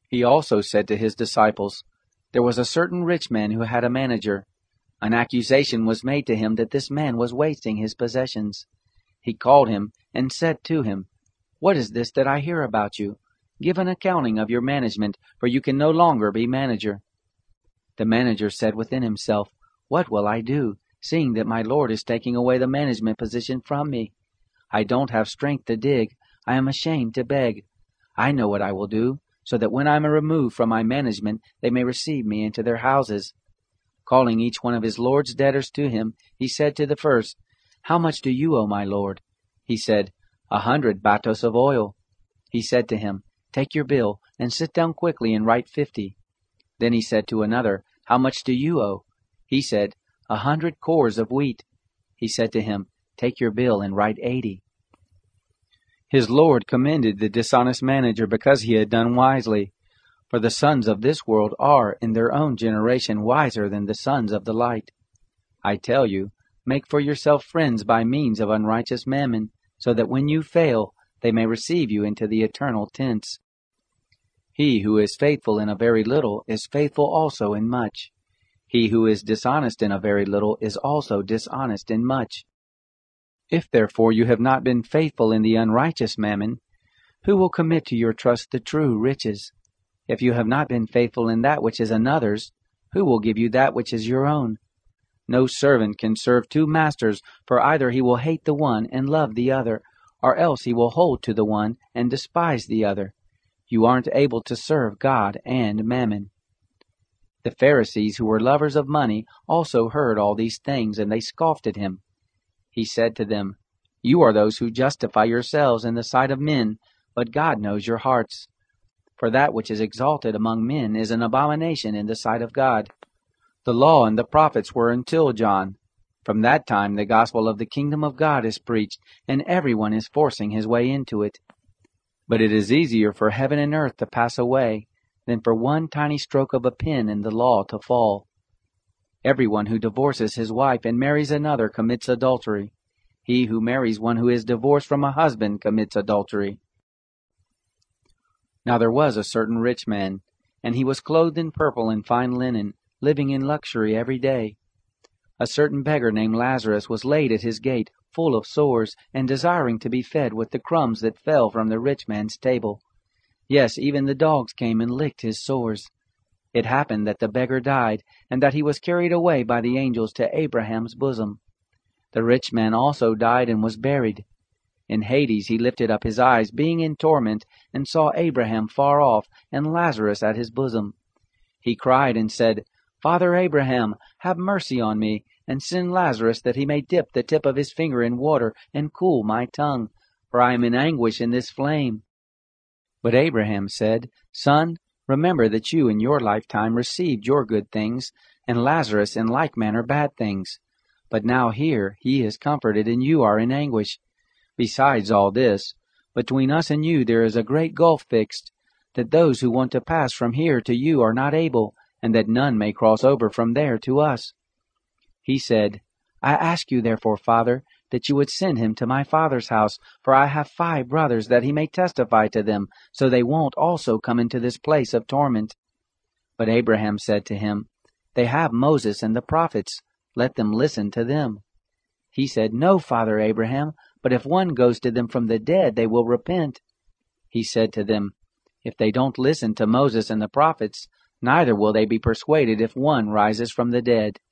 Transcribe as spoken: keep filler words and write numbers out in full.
He also said to his disciples, "There was a certain rich man who had a manager. An accusation was made to him that this man was wasting his possessions. He called him and said to him, 'What is this that I hear about you? Give an accounting of your management, for you can no longer be manager.' The manager said within himself, 'What will I do, seeing that my lord is taking away the management position from me? I don't have strength to dig. I am ashamed to beg. I know what I will do, so that when I am removed from my management, they may receive me into their houses.' Calling each one of his lord's debtors to him, he said to the first, 'How much do you owe my lord?' He said, 'A hundred batos of oil.' He said to him, 'Take your bill, and sit down quickly and write fifty.' Then he said to another, 'How much do you owe?' He said, 'A hundred cores of wheat.' He said to him, 'Take your bill and write eighty.' His lord commended the dishonest manager because he had done wisely. For the sons of this world are, in their own generation, wiser than the sons of the light. I tell you, make for yourself friends by means of unrighteous mammon, so that when you fail, they may receive you into the eternal tents. He who is faithful in a very little is faithful also in much. He who is dishonest in a very little is also dishonest in much. If therefore you have not been faithful in the unrighteous mammon, who will commit to your trust the true riches? If you have not been faithful in that which is another's, who will give you that which is your own? No servant can serve two masters, for either he will hate the one and love the other, or else he will hold to the one and despise the other. You aren't able to serve God and mammon." The Pharisees, who were lovers of money, also heard all these things, and they scoffed at him. He said to them, "You are those who justify yourselves in the sight of men, but God knows your hearts. For that which is exalted among men is an abomination in the sight of God. The law and the prophets were until John. From that time the gospel of the kingdom of God is preached, and everyone is forcing his way into it. But it is easier for heaven and earth to pass away than for one tiny stroke of a pen in the law to fall. Everyone who divorces his wife and marries another commits adultery. He who marries one who is divorced from a husband commits adultery." Now there was a certain rich man, and he was clothed in purple and fine linen, living in luxury every day. A certain beggar named Lazarus was laid at his gate, full of sores, and desiring to be fed with the crumbs that fell from the rich man's table. Yes, even the dogs came and licked his sores. It happened that the beggar died, and that he was carried away by the angels to Abraham's bosom. The rich man also died and was buried. In Hades he lifted up his eyes, being in torment, and saw Abraham far off, and Lazarus at his bosom. He cried and said, "Father Abraham, have mercy on me, and send Lazarus that he may dip the tip of his finger in water and cool my tongue, for I am in anguish in this flame." But Abraham said, "Son, remember that you in your lifetime received your good things, and Lazarus in like manner bad things. But now here he is comforted, and you are in anguish. Besides all this, between us and you there is a great gulf fixed, that those who want to pass from here to you are not able, and that none may cross over from there to us." He said, "I ask you therefore, Father, that you would send him to my father's house, for I have five brothers, that he may testify to them, so they won't also come into this place of torment." But Abraham said to him, "They have Moses and the prophets. Let them listen to them." He said, "No, Father Abraham, but if one goes to them from the dead, they will repent." He said to them, "If they don't listen to Moses and the prophets, neither will they be persuaded if one rises from the dead."